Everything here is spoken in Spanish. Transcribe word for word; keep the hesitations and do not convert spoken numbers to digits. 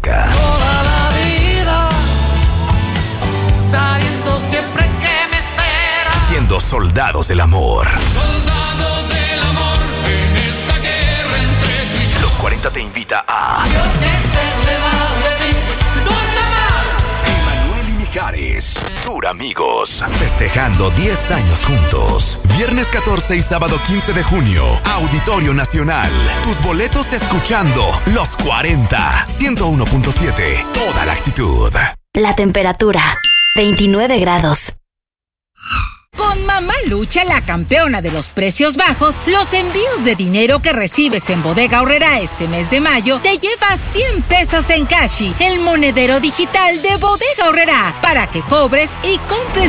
música. Toda la vida, sabiendo siempre que me espera. Siendo soldados del amor. Soldados del amor en esta guerra entre tú y yo. Los cuarenta te invita a Yo que se debajo de mí, nunca más. Emanuel y Mijares, Tour Amigos, festejando diez años juntos. Viernes catorce y sábado quince de junio, Auditorio Nacional. Tus boletos escuchando Los cuarenta, ciento uno punto siete, toda la actitud. La temperatura, veintinueve grados. Con Mamá Lucha, la campeona de los precios bajos, los envíos de dinero que recibes en Bodega Aurrerá este mes de mayo te llevas cien pesos en Cashi, el monedero digital de Bodega Aurrerá, para que cobres y compres